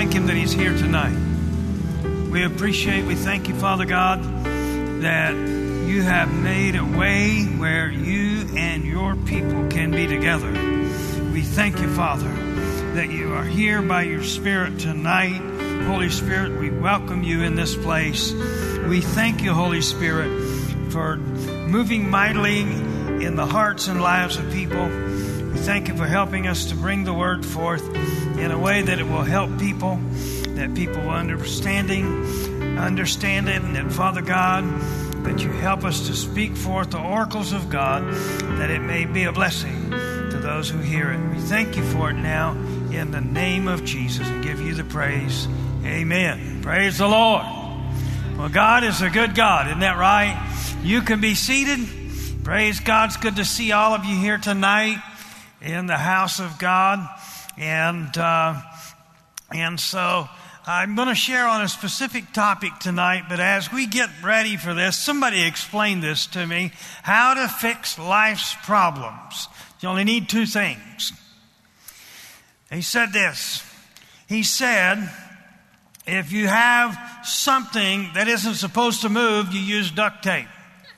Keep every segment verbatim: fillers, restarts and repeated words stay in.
thank Him that He's here tonight. We appreciate, we thank you, Father God, that you have made a way where you and your people can be together. We thank you, Father, that you are here by your Spirit tonight. Holy Spirit, we welcome you in this place. We thank you, Holy Spirit, for moving mightily in the hearts and lives of people. We thank you for helping us to bring the word forth in a way that it will help people, that people will understanding, understand it, and that, Father God, that you help us to speak forth the oracles of God, that it may be a blessing to those who hear it. We thank you for it now in the name of Jesus and give you the praise. Amen. Praise the Lord. Well, God is a good God, isn't that right? You can be seated. Praise God. It's good to see all of you here tonight in the house of God. And uh, and so I'm going to share on a specific topic tonight, but as we get ready for this, somebody explain this to me, how to fix life's problems. You only need two things. He said this. He said, if you have something that isn't supposed to move, you use duct tape.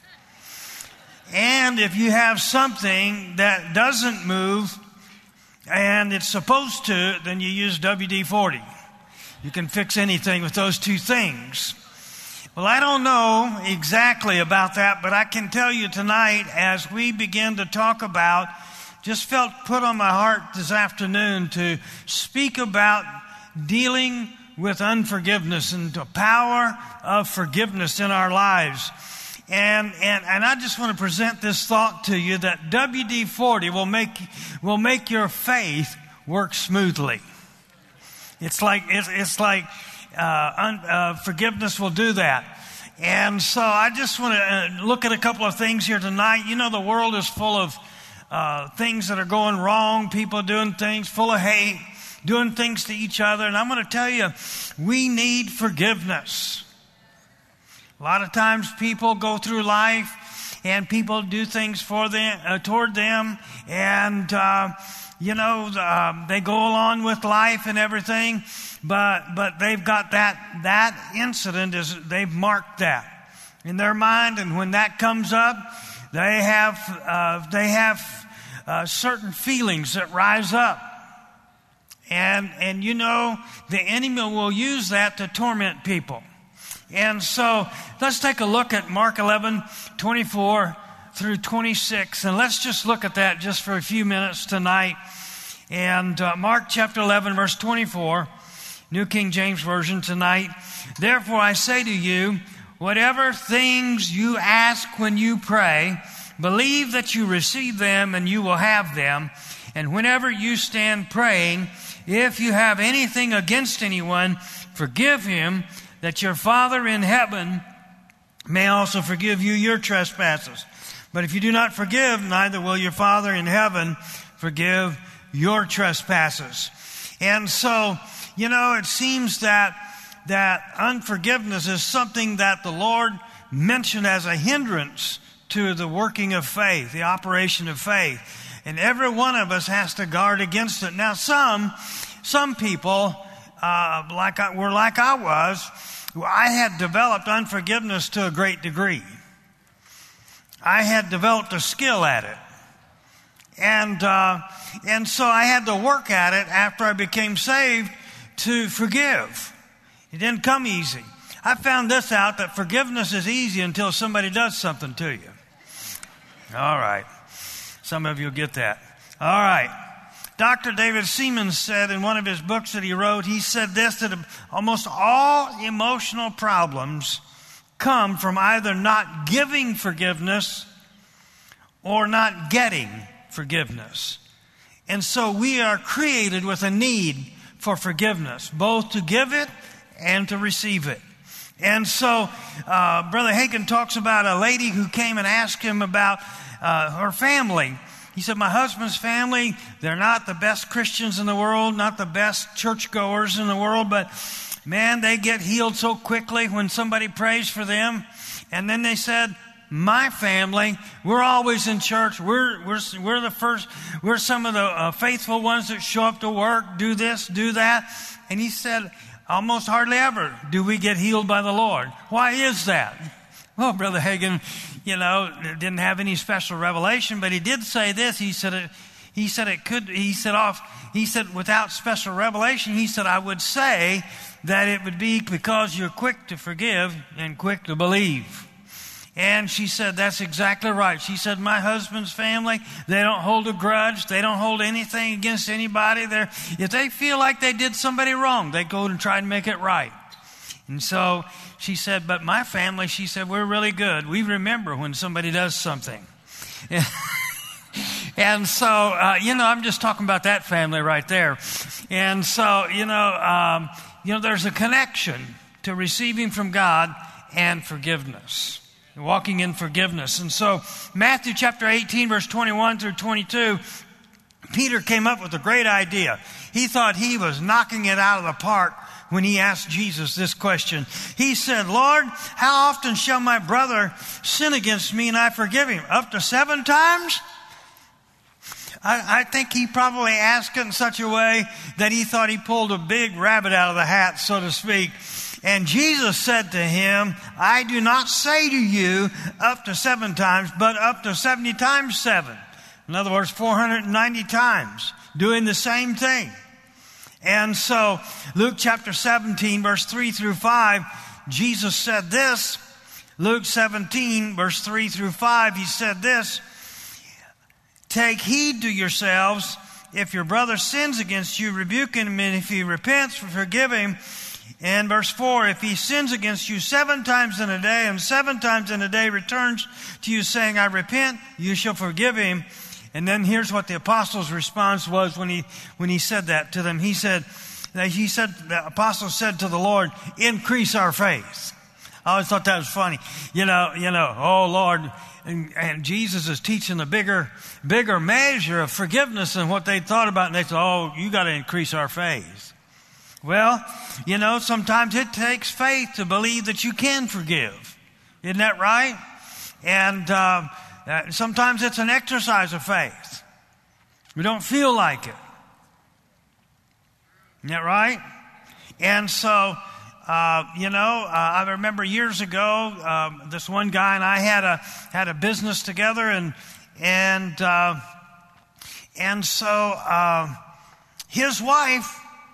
And if you have something that doesn't move and it's supposed to, then you use W D forty. You can fix anything with those two things. Well, I don't know exactly about that, but I can tell you tonight as we begin to talk about, just felt put on my heart this afternoon to speak about dealing with unforgiveness and the power of forgiveness in our lives. And, and, and I just want to present this thought to you that W D forty will make, will make your faith work smoothly. It's like, it's, it's like, uh, un, uh, forgiveness will do that. And so I just want to uh, look at a couple of things here tonight. You know, the world is full of, uh, things that are going wrong, people doing things, full of hate, doing things to each other. And I'm going to tell you, we need forgiveness. A lot of times people go through life and people do things for them, uh, toward them, and uh, you know uh, they go along with life and everything, but but they've got that that incident is they've marked that in their mind, and when that comes up, they have uh, they have uh, certain feelings that rise up, and and you know the enemy will use that to torment people. And so let's take a look at Mark eleven, twenty-four through twenty-six. And let's just look at that just for a few minutes tonight. And uh, Mark chapter eleven, verse twenty-four, New King James Version tonight. Therefore I say to you, whatever things you ask when you pray, believe that you receive them and you will have them. And whenever you stand praying, if you have anything against anyone, forgive him, that your Father in heaven may also forgive you your trespasses. But if you do not forgive, neither will your Father in heaven forgive your trespasses. And so, you know, it seems that that unforgiveness is something that the Lord mentioned as a hindrance to the working of faith, the operation of faith. And every one of us has to guard against it. Now, some, some people, Uh, like I, were like I was, I had developed unforgiveness to a great degree. I had developed a skill at it. And, uh, and so I had to work at it after I became saved to forgive. It didn't come easy. I found this out, that forgiveness is easy until somebody does something to you. All right. Some of you will get that. All right. Doctor David Seaman said in one of his books that he wrote, he said this, that almost all emotional problems come from either not giving forgiveness or not getting forgiveness. And so we are created with a need for forgiveness, both to give it and to receive it. And so uh, Brother Hagin talks about a lady who came and asked him about uh, her family. He said, my husband's family, they're not the best Christians in the world, not the best churchgoers in the world, but man, they get healed so quickly when somebody prays for them. And then they said, my family, we're always in church. We're, we're, we're the first, we're some of the uh, faithful ones that show up to work, do this, do that. And he said, almost hardly ever do we get healed by the Lord. Why is that? Well, Brother Hagin, you know, didn't have any special revelation, but he did say this. He said it, he said it could, he said off, he said without special revelation, he said, I would say that it would be because you're quick to forgive and quick to believe. And she said, that's exactly right. She said, my husband's family, they don't hold a grudge. They don't hold anything against anybody. They're, if they feel like they did somebody wrong, they go and try to make it right. And so she said, but my family, she said, we're really good. We remember when somebody does something. And so, uh, you know, I'm just talking about that family right there. And so, you know, um, you know, there's a connection to receiving from God and forgiveness, walking in forgiveness. And so Matthew chapter eighteen, verse twenty-one through twenty-two, Peter came up with a great idea. He thought he was knocking it out of the park when he asked Jesus this question. He said, Lord, how often shall my brother sin against me and I forgive him? Up to seven times? I, I think he probably asked it in such a way that he thought he pulled a big rabbit out of the hat, so to speak. And Jesus said to him, I do not say to you up to seven times, but up to seventy times seven. In other words, four hundred ninety times, doing the same thing. And so Luke chapter seventeen, verse three through five, Jesus said this. Luke seventeen, verse three through five, he said this. Take heed to yourselves. If your brother sins against you, rebuke him, and if he repents, forgive him. And verse four, if he sins against you seven times in a day, and seven times in a day returns to you saying, I repent, you shall forgive him. And then here's what the apostles' response was when he when he said that to them. He said, he said, the apostle said to the Lord, increase our faith. I always thought that was funny. You know, you know, oh Lord, and, and Jesus is teaching a bigger, bigger measure of forgiveness than what they thought about. And they said, oh, you got to increase our faith. Well, you know, sometimes it takes faith to believe that you can forgive. Isn't that right? And uh, sometimes it's an exercise of faith. We don't feel like it. Isn't that right? And so, uh, you know, uh, I remember years ago, um, this one guy and I had a had a business together, and and uh, and so uh, his wife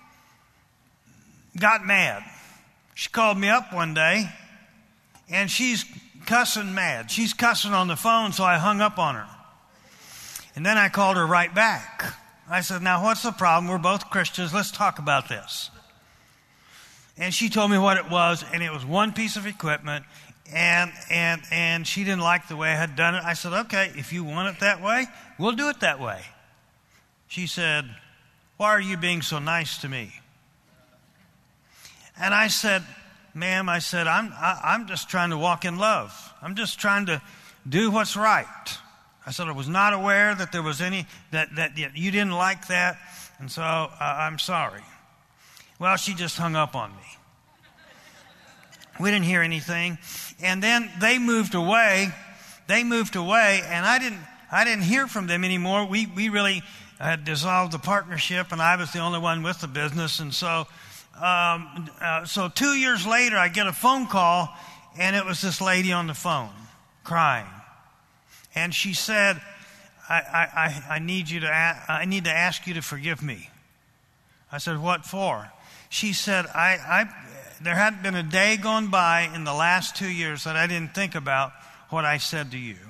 got mad. She called me up one day, and she's cussing mad. She's cussing on the phone, so I hung up on her. And then I called her right back. I said, now what's the problem? We're both Christians. Let's talk about this. And she told me what it was, and it was one piece of equipment, and and and she didn't like the way I had done it. I said, okay, if you want it that way, we'll do it that way. She said, why are you being so nice to me? And I said, ma'am, I said, I'm I, I'm just trying to walk in love. I'm just trying to do what's right. I said I was not aware that there was any, that, that you didn't like that, and so uh, I'm sorry. Well, she just hung up on me. We didn't hear anything. And then they moved away. They moved away, and I didn't I didn't hear from them anymore. We we really had dissolved the partnership, and I was the only one with the business. And so um, uh, so two years later, I get a phone call, and it was this lady on the phone crying. And she said, I, I, I need you to a- I need to ask you to forgive me. I said, what for? She said, I, I there hadn't been a day gone by in the last two years that I didn't think about what I said to you.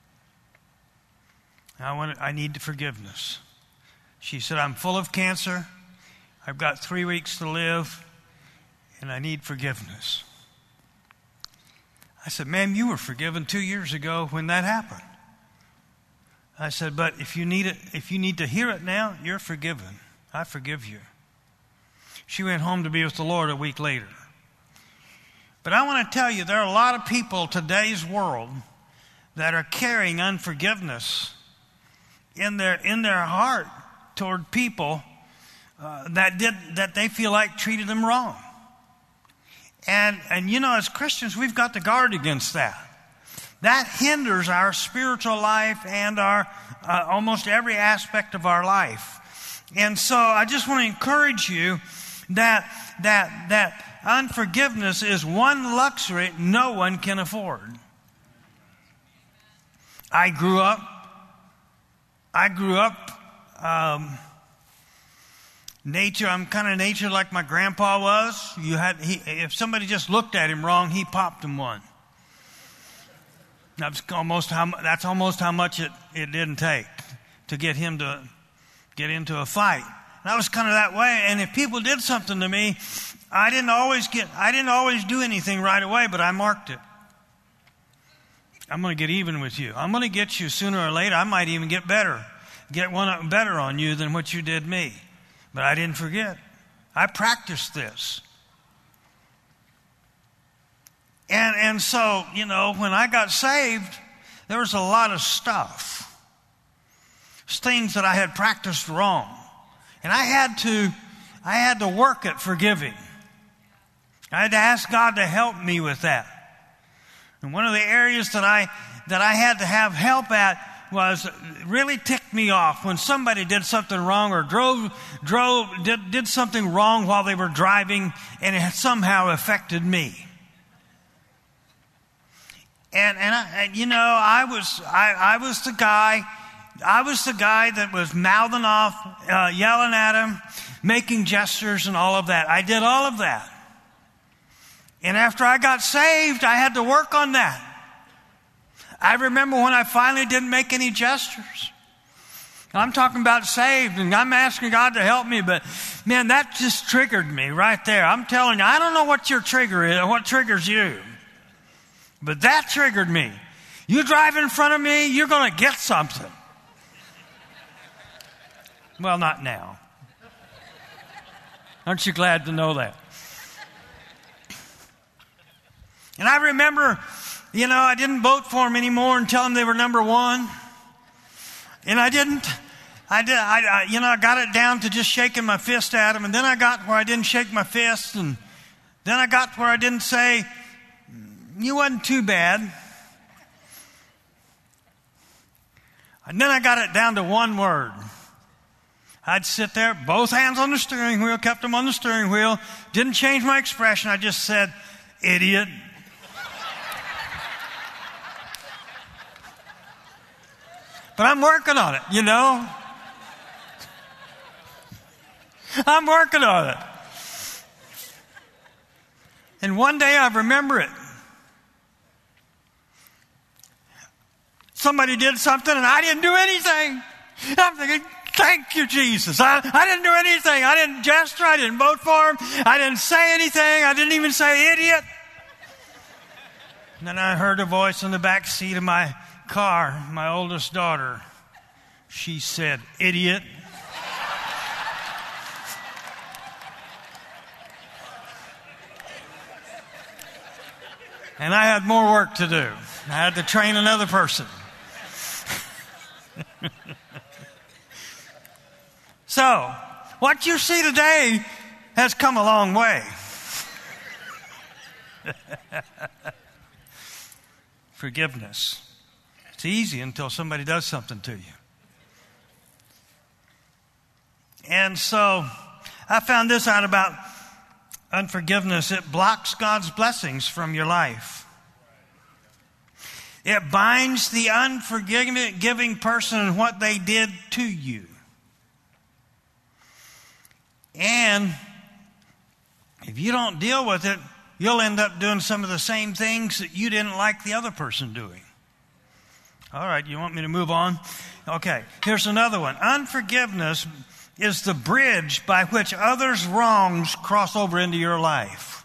I want I need forgiveness. She said, I'm full of cancer. I've got three weeks to live, and I need forgiveness. I said, ma'am, you were forgiven two years ago when that happened. I said, but if you need it, if you need to hear it now, you're forgiven. I forgive you. She went home to be with the Lord a week later. But I want to tell you, there are a lot of people in today's world that are carrying unforgiveness in their in their heart toward people uh, that did that they feel like treated them wrong. And and you know, as Christians, we've got to guard against that. that hinders our spiritual life and our uh, almost every aspect of our life. And so I just want to encourage you that that that unforgiveness is one luxury no one can afford. I grew up. I grew up. Um, nature. I'm kind of nature like my grandpa was. You had. He, if somebody just looked at him wrong, he popped him one. That's almost how. That's almost how much it, it didn't take to get him to get into a fight. And I was kind of that way. And if people did something to me, I didn't always get. I didn't always do anything right away, but I marked it. I'm going to get even with you. I'm going to get you sooner or later. I might even get better, get one better on you than what you did me. But I didn't forget. I practiced this. And and so, you know, when I got saved, there was a lot of stuff. Things that I had practiced wrong. And I had to I had to work at forgiving. I had to ask God to help me with that. And one of the areas that I that I had to have help at was really ticked me off when somebody did something wrong or drove drove did did something wrong while they were driving and it somehow affected me. And and I, you know, I was I, I was the guy I was the guy that was mouthing off, uh, yelling at him, making gestures and all of that. I did all of that. And after I got saved, I had to work on that. I remember when I finally didn't make any gestures. I'm talking about saved, and I'm asking God to help me, but man, that just triggered me right there. I'm telling you, I don't know what your trigger is, what triggers you. But that triggered me. You drive in front of me, you're going to get something. Well, not now. Aren't you glad to know that? And I remember, you know, I didn't vote for them anymore and tell them they were number one. And I didn't. I did. I, I, you know, I got it down to just shaking my fist at them. And then I got where I didn't shake my fist. And then I got where I didn't say, you wasn't too bad. And then I got it down to one word. I'd sit there, both hands on the steering wheel, kept them on the steering wheel, didn't change my expression. I just said, idiot. But I'm working on it, you know. I'm working on it. And one day I remember it. Somebody did something and I didn't do anything. I'm thinking, thank you, Jesus. I, I didn't do anything. I didn't gesture. I didn't vote for him. I didn't say anything. I didn't even say idiot. And then I heard a voice in the back seat of my car, my oldest daughter. She said, idiot. And I had more work to do. I had to train another person. So, what you see today has come a long way. Forgiveness. It's easy until somebody does something to you. And so, I found this out about unforgiveness. It blocks God's blessings from your life. It binds the unforgiving person in what they did to you. And if you don't deal with it, you'll end up doing some of the same things that you didn't like the other person doing. All right, you want me to move on? Okay, here's another one. Unforgiveness is the bridge by which others' wrongs cross over into your life.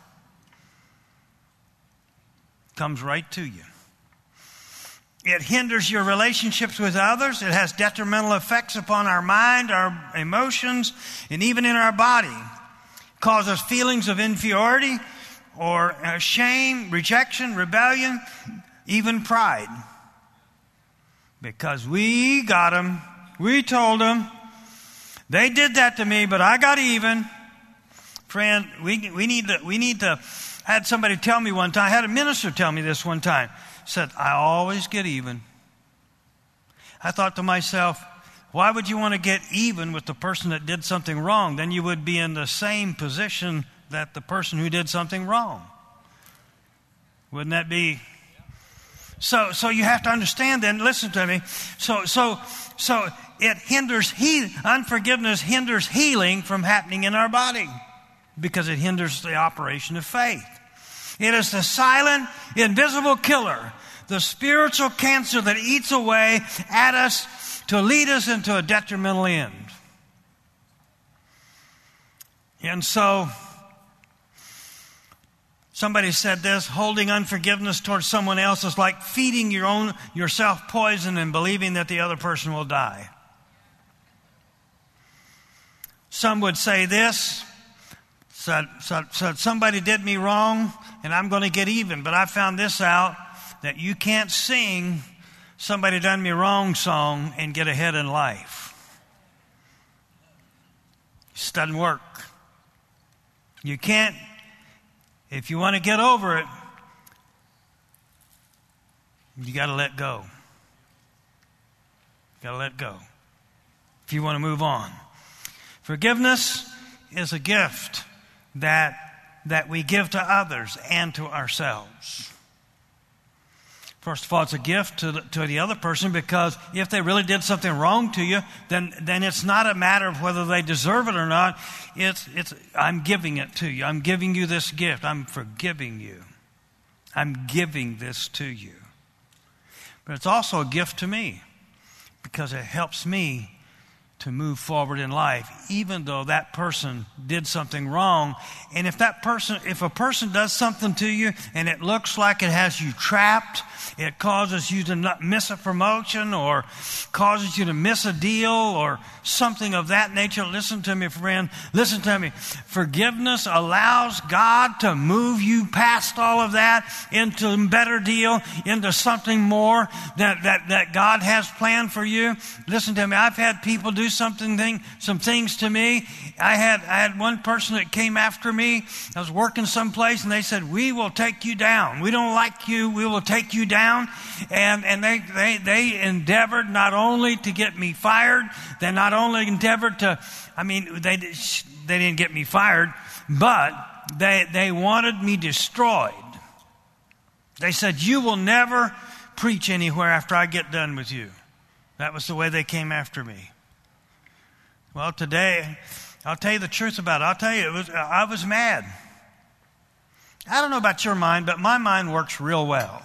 Comes right to you. It hinders your relationships with others. It has detrimental effects upon our mind, our emotions, and even in our body. It causes feelings of inferiority or uh, shame, rejection, rebellion, even pride. Because we got them. We told them. They did that to me, but I got even. Friend, we we need to, we need to, I had somebody tell me one time, I had a minister tell me this one time. said, I always get even. I thought to myself, why would you want to get even with the person that did something wrong? Then you would be in the same position that the person who did something wrong. Wouldn't that be? So, so you have to understand then, listen to me. So, so, so it hinders, he, unforgiveness hinders healing from happening in our body because it hinders the operation of faith. It is the silent, invisible killer, the spiritual cancer that eats away at us to lead us into a detrimental end. And so, somebody said this, holding unforgiveness towards someone else is like feeding your own yourself poison and believing that the other person will die. Some would say this, said, said, said somebody did me wrong and I'm going to get even. But I found this out, that you can't sing somebody done me wrong song and get ahead in life. It just doesn't work. You can't. If you want to get over it, you got to let go. You got to let go. If you want to move on. Forgiveness is a gift that, that we give to others and to ourselves. First of all, it's a gift to the, to the other person because if they really did something wrong to you, then, then it's not a matter of whether they deserve it or not. It's, it's, I'm giving it to you. I'm giving you this gift. I'm forgiving you. I'm giving this to you. But it's also a gift to me because it helps me to move forward in life, even though that person did something wrong. And if that person, if a person does something to you and it looks like it has you trapped, it causes you to not miss a promotion or causes you to miss a deal or something of that nature. Listen to me, friend. Listen to me. Forgiveness allows God to move you past all of that into a better deal, into something more that, that, that God has planned for you. Listen to me. I've had people do something, thing, some things to me. I had, I had one person that came after me. I was working someplace and they said, we will take you down. We don't like you. We will take you down. And, and they, they, they endeavored not only to get me fired, they not only endeavored to, I mean, they, they didn't get me fired, but they, they wanted me destroyed. They said, you will never preach anywhere after I get done with you. That was the way they came after me. Well, today, I'll tell you the truth about it. I'll tell you, it was, I was mad. I don't know about your mind, but my mind works real well.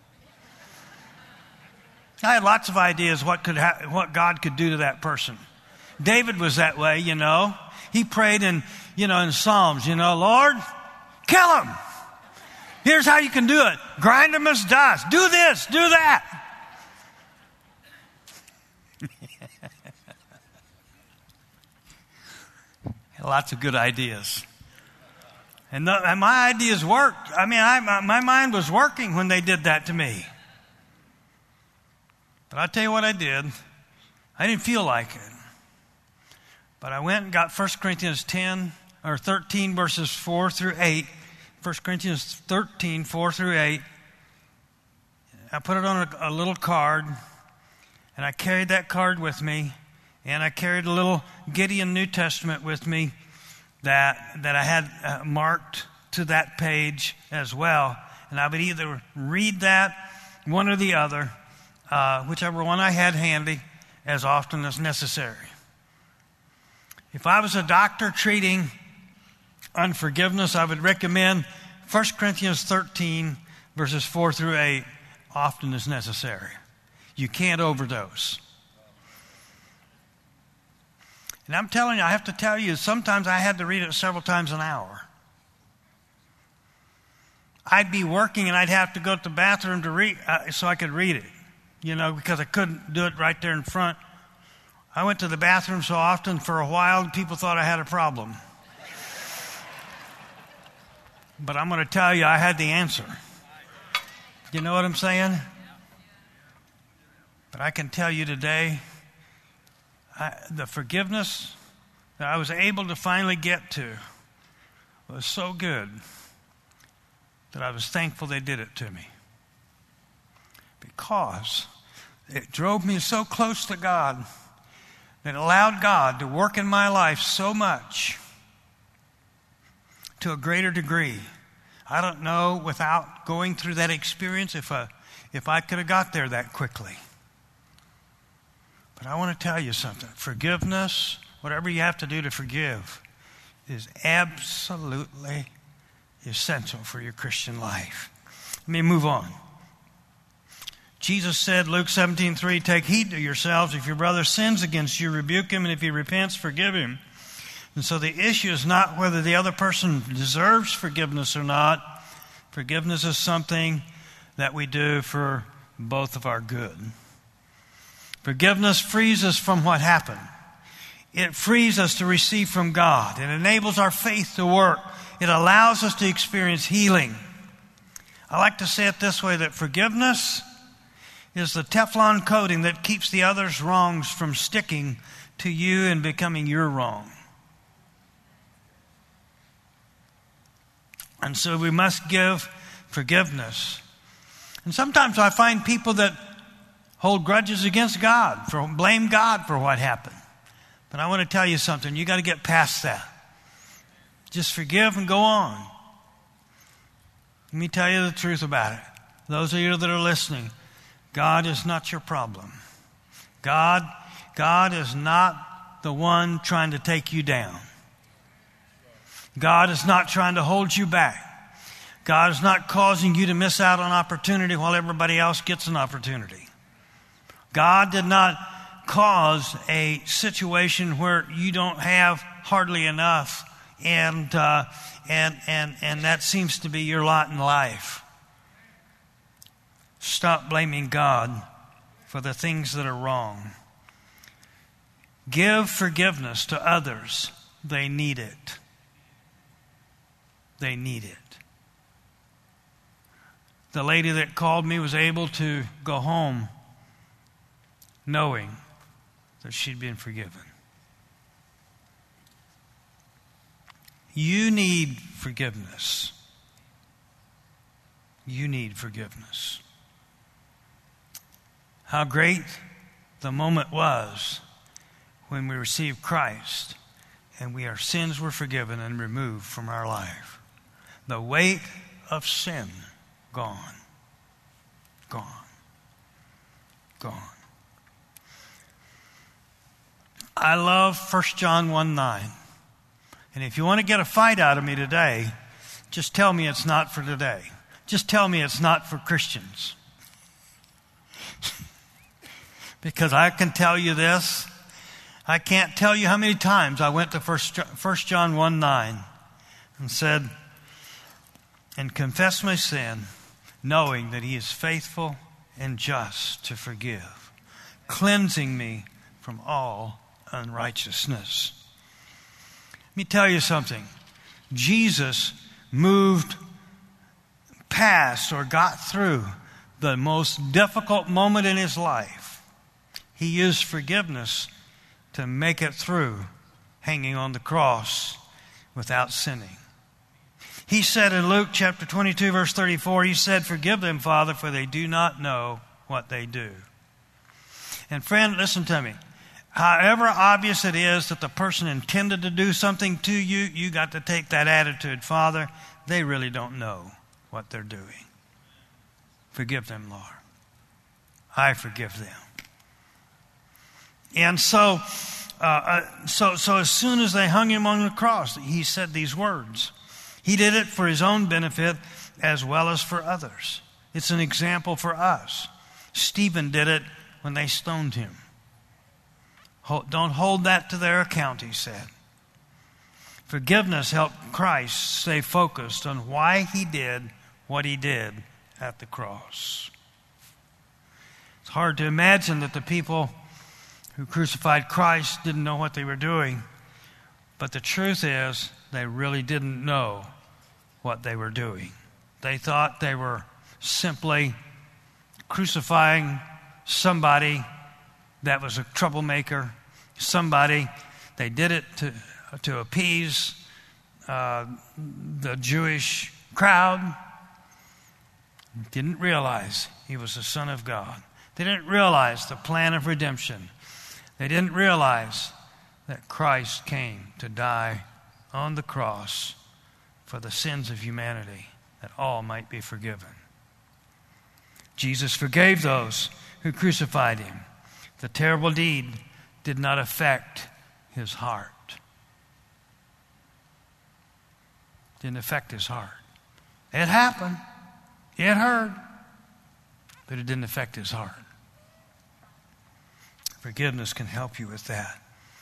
I had lots of ideas what could ha- what God could do to that person. David was that way, you know. He prayed in, you know, in Psalms, you know, Lord, kill him. Here's how you can do it. Grind him as dust. Do this, do that. Lots of good ideas. And, the, and my ideas worked. I mean, I, my, my mind was working when they did that to me. But I'll tell you what I did. I didn't feel like it. But I went and got First Corinthians ten or thirteen verses four through eight. First Corinthians thirteen, four through eight. I put it on a, a little card. And I carried that card with me. And I carried a little Gideon New Testament with me that, that I had uh, marked to that page as well. And I would either read that, one or the other, uh, whichever one I had handy, as often as necessary. If I was a doctor treating unforgiveness, I would recommend First Corinthians thirteen, verses four through eight, often as necessary. You can't overdose. And I'm telling you, I have to tell you, sometimes I had to read it several times an hour. I'd be working and I'd have to go to the bathroom to read, uh, so I could read it, you know, because I couldn't do it right there in front. I went to the bathroom so often for a while, people thought I had a problem. But I'm going to tell you, I had the answer. You know what I'm saying? But I can tell you today, I, the forgiveness that I was able to finally get to was so good that I was thankful they did it to me. because it drove me so close to God that allowed God to work in my life so much to a greater degree. I don't know without going through that experience if I, if I could have got there that quickly. But I want to tell you something. Forgiveness, whatever you have to do to forgive, is absolutely essential for your Christian life. Let me move on. Jesus said, Luke seventeen three, take heed to yourselves. If your brother sins against you, rebuke him, and if he repents, forgive him. And so the issue is not whether the other person deserves forgiveness or not. Forgiveness is something that we do for both of our good. Forgiveness frees us from what happened. It frees us to receive from God. It enables our faith to work. It allows us to experience healing. I like to say it this way, that forgiveness is the Teflon coating that keeps the other's wrongs from sticking to you and becoming your wrong. And so we must give forgiveness. And sometimes I find people that hold grudges against God, for blame God for what happened. But I want to tell you something. You got to get past that. Just forgive and go on. Let me tell you the truth about it. Those of you that are listening, God is not your problem. God, God is not the one trying to take you down. God is not trying to hold you back. God is not causing you to miss out on opportunity while everybody else gets an opportunity. God did not cause a situation where you don't have hardly enough, and uh, and and and that seems to be your lot in life. Stop blaming God for the things that are wrong. Give forgiveness to others. They need it. They need it. The lady that called me was able to go home knowing that she'd been forgiven. You need forgiveness. You need forgiveness. How great the moment was when we received Christ and we, our sins were forgiven and removed from our life. The weight of sin gone. Gone. Gone. I love First John one nine. And if you want to get a fight out of me today, just tell me it's not for today. Just tell me it's not for Christians. Because I can tell you this. I can't tell you how many times I went to First John one nine and said, and confessed my sin, knowing that He is faithful and just to forgive, cleansing me from all unrighteousness. Let me tell you something. Jesus moved past or got through the most difficult moment in His life. He used forgiveness to make it through hanging on the cross without sinning. He said in Luke chapter twenty-two, verse thirty-four, He said, forgive them, Father, for they do not know what they do. And friend, listen to me. However obvious it is that the person intended to do something to you, you got to take that attitude. Father, they really don't know what they're doing. Forgive them, Lord. I forgive them. And so, uh, uh, so, so as soon as they hung Him on the cross, He said these words. He did it for His own benefit as well as for others. It's an example for us. Stephen did it when they stoned him. Don't hold that to their account, he said. Forgiveness helped Christ stay focused on why He did what He did at the cross. It's hard to imagine that the people who crucified Christ didn't know what they were doing. But the truth is, they really didn't know what they were doing. They thought they were simply crucifying somebody that was a troublemaker, somebody, they did it to, to appease uh, the Jewish crowd. didn't realize he was the Son of God. They didn't realize the plan of redemption. They didn't realize that Christ came to die on the cross for the sins of humanity, that all might be forgiven. Jesus forgave those who crucified him. The terrible deed did not affect his heart. Didn't affect his heart. It happened. It hurt. But it didn't affect his heart. Forgiveness can help you with that.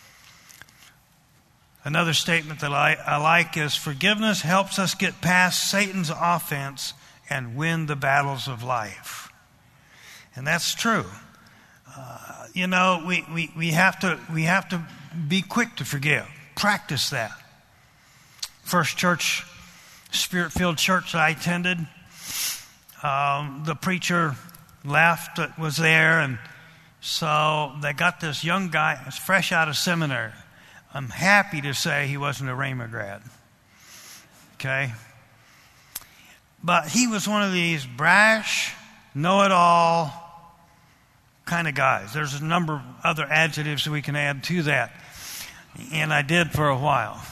Another statement that I, I like is forgiveness helps us get past Satan's offense and win the battles of life. And that's true. Uh, you know, we, we, we have to we have to be quick to forgive. Practice that. First church, Spirit-filled church that I attended, um, the preacher left that was there, and so they got this young guy fresh out of seminary. I'm happy to say he wasn't a Rhema grad. Okay? But he was one of these brash, know-it-all kind of guys. There's a number of other adjectives that we can add to that. And I did for a while.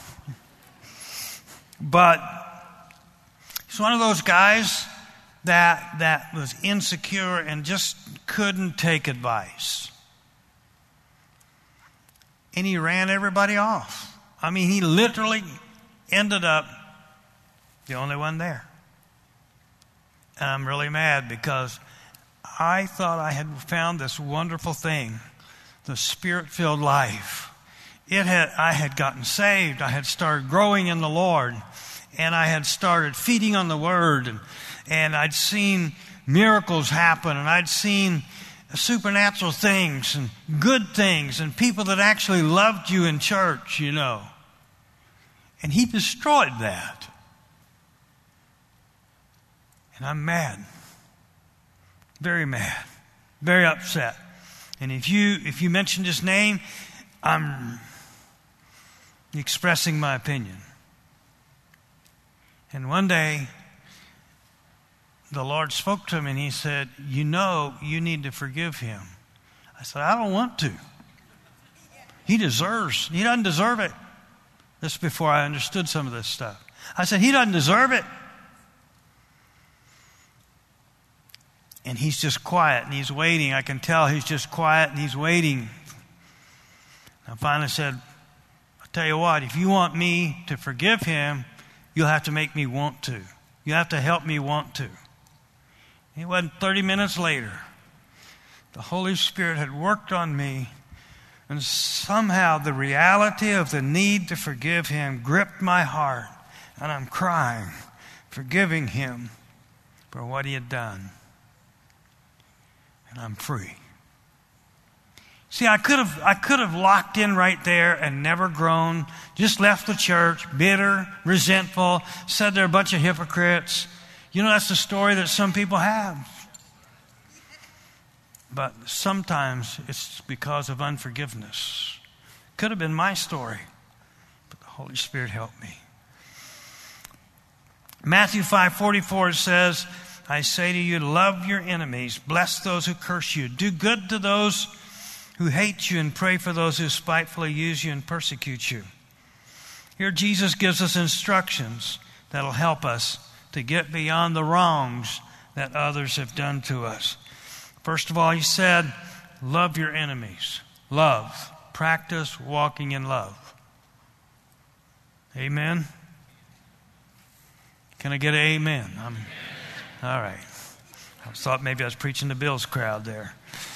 But he's one of those guys that that was insecure and just couldn't take advice. And he ran everybody off. I mean, he literally ended up the only one there. And I'm really mad because I thought I had found this wonderful thing, the Spirit-filled life. It had I had gotten saved. I had started growing in the Lord. And I had started feeding on the Word. And, and I'd seen miracles happen. And I'd seen supernatural things and good things and people that actually loved you in church, you know. And he destroyed that. And I'm mad. Very mad. Very upset. And if you if you mentioned his name, I'm expressing my opinion. And one day, the Lord spoke to him and he said, you know, you need to forgive him. I said, I don't want to. He deserves, he doesn't deserve it. This is before I understood some of this stuff. I said, he doesn't deserve it. And he's just quiet and he's waiting. I can tell he's just quiet and he's waiting. I finally said, I'll tell you what, if you want me to forgive him, you'll have to make me want to. You have to help me want to. It wasn't thirty minutes later. The Holy Spirit had worked on me, and somehow the reality of the need to forgive him gripped my heart, and I'm crying, forgiving him for what he had done. And I'm free. See, I could have I could have locked in right there and never grown, just left the church, bitter, resentful, said they're a bunch of hypocrites. You know, that's the story that some people have. But sometimes it's because of unforgiveness. Could have been my story, but the Holy Spirit helped me. Matthew five forty-four says, I say to you, love your enemies, bless those who curse you, do good to those who hate you, and pray for those who spitefully use you and persecute you. Here Jesus gives us instructions that'll help us to get beyond the wrongs that others have done to us. First of all, he said, love your enemies. Love. Practice walking in love. Amen? Can I get an amen? I'm, all right. I thought maybe I was preaching to Bill's crowd there.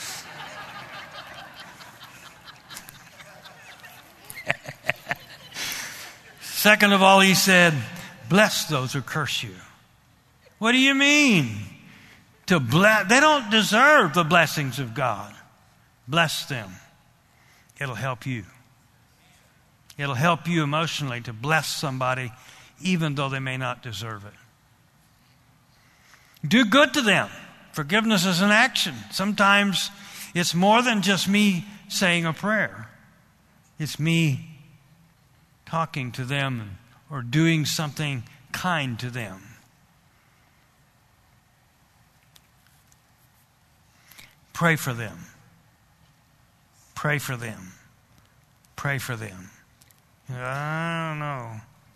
Second of all, he said, bless those who curse you. What do you mean? To bless? They don't deserve the blessings of God. Bless them. It'll help you. It'll help you emotionally to bless somebody even though they may not deserve it. Do good to them. Forgiveness is an action. Sometimes it's more than just me saying a prayer. It's me talking to them or doing something kind to them. Pray for them. Pray for them. Pray for them. I don't know.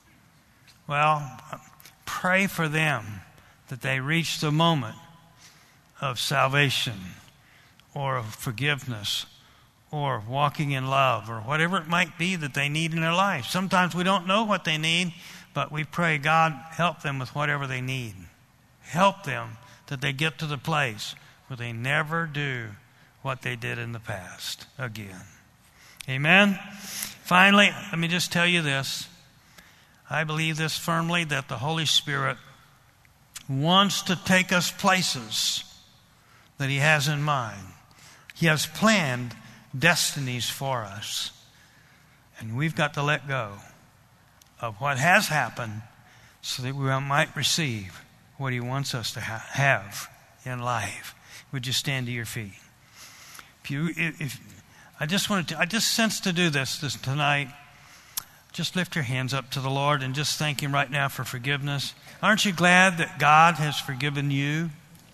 Well, pray for them that they reach the moment of salvation or of forgiveness or walking in love or whatever it might be that they need in their life. Sometimes we don't know what they need, but we pray, God, help them with whatever they need. Help them that they get to the place where they never do what they did in the past again. Amen? Finally, let me just tell you this. I believe this firmly, that the Holy Spirit wants to take us places that He has in mind. He has planned destinies for us. And we've got to let go of what has happened so that we might receive what He wants us to ha- have in life. Would you stand to your feet? If you, if, I just wanted to, I just sensed to do this, this tonight. Just lift your hands up to the Lord and just thank Him right now for forgiveness. Aren't you glad that God has forgiven you,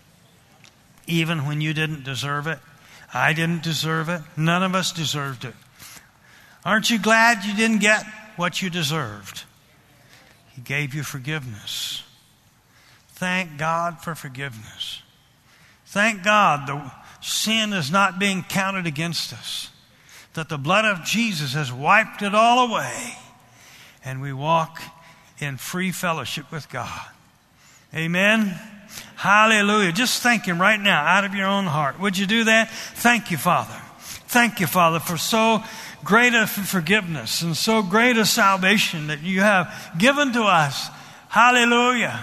even when you didn't deserve it? I didn't deserve it. None of us deserved it. Aren't you glad you didn't get what you deserved? He gave you forgiveness. Thank God for forgiveness. Thank God the sin is not being counted against us, that the blood of Jesus has wiped it all away, and we walk in free fellowship with God. Amen. Hallelujah. Just thank Him right now out of your own heart. Would you do that? Thank you, Father. Thank you, Father, for so great a forgiveness and so great a salvation that you have given to us. Hallelujah.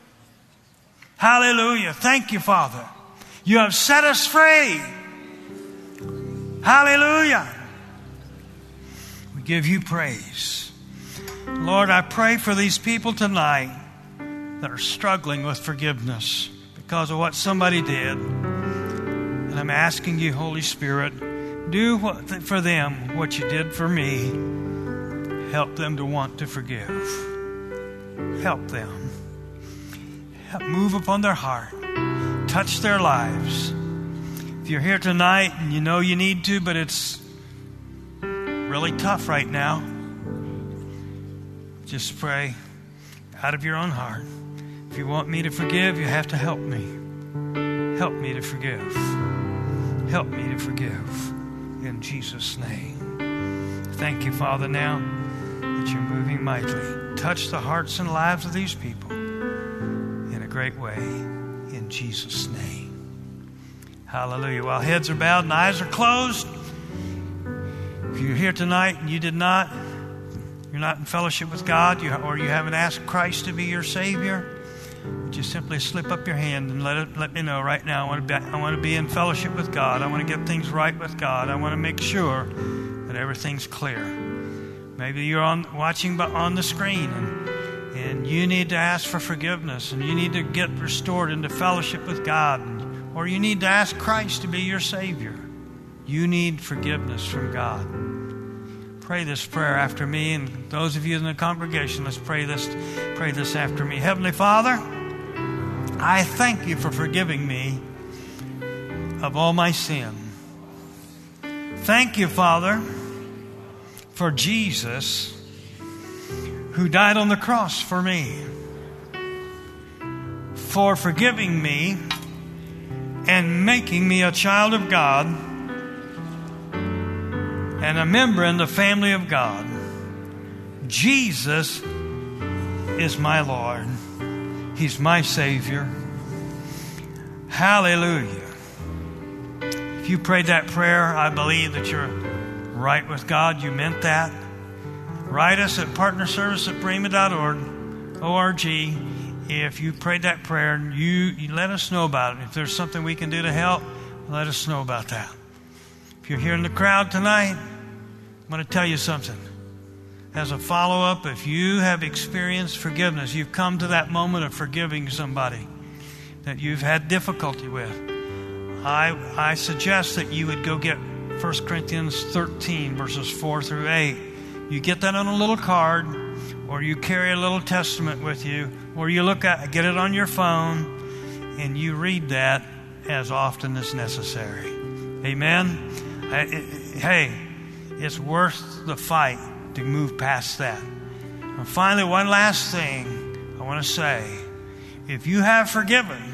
Hallelujah. Thank you, Father. You have set us free. Hallelujah. We give you praise. Lord, I pray for these people tonight that are struggling with forgiveness because of what somebody did. And I'm asking you, Holy Spirit, do what, for them what you did for me. Help them to want to forgive. Help them. Help move upon their heart. Touch their lives. If you're here tonight and you know you need to, but it's really tough right now, just pray out of your own heart. If you want me to forgive, you have to help me. Help me to forgive. Help me to forgive. In Jesus' name. Thank you, Father, now that you're moving mightily. Touch the hearts and lives of these people in a great way. In Jesus' name. Hallelujah. While heads are bowed and eyes are closed, if you're here tonight and you did not, you're not in fellowship with God, you, or you haven't asked Christ to be your Savior, just simply slip up your hand and let it let me know right now. I want to be, I want to be in fellowship with God. I want to get things right with God. I want to make sure that everything's clear. Maybe you're on watching on the screen and, and you need to ask for forgiveness and you need to get restored into fellowship with God, and, or you need to ask Christ to be your Savior. You need forgiveness from God. Pray this prayer after me, and those of you in the congregation, let's pray this, pray this after me. Heavenly Father, I thank you for forgiving me of all my sin. Thank you, Father, for Jesus who died on the cross for me, for forgiving me and making me a child of God and a member in the family of God. Jesus is my Lord. He's my Savior. Hallelujah. If you prayed that prayer, I believe that you're right with God. You meant that. Write us at partnerservice at prima dot org. If you prayed that prayer, you, you let us know about it. If there's something we can do to help, let us know about that. If you're here in the crowd tonight, I'm going to tell you something. As a follow-up, if you have experienced forgiveness, you've come to that moment of forgiving somebody that you've had difficulty with, I, I suggest that you would go get First Corinthians thirteen, verses four through eight. You get that on a little card, or you carry a little testament with you, or you look at, get it on your phone, and you read that as often as necessary. Amen? Hey, it's worth the fight to move past that. And finally, one last thing I want to say. If you have forgiven,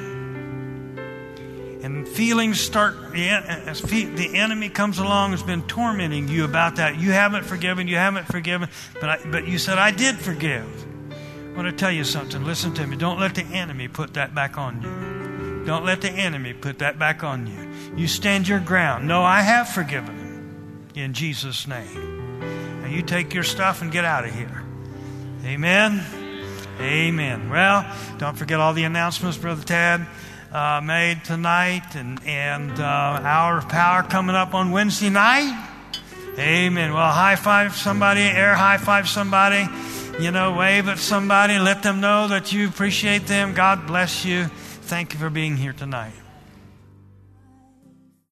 and feelings start, as the enemy comes along, has been tormenting you about that. You haven't forgiven, you haven't forgiven, but I, but you said, I did forgive. I want to tell you something. Listen to me. Don't let the enemy put that back on you. Don't let the enemy put that back on you. You stand your ground. No, I have forgiven him in Jesus' name. And you take your stuff and get out of here. Amen? Amen. Well, don't forget all the announcements Brother Tad uh, made tonight, and, and uh, Hour of Power coming up on Wednesday night. Amen. Well, high five somebody, air high five somebody, you know, wave at somebody, let them know that you appreciate them. God bless you. Thank you for being here tonight.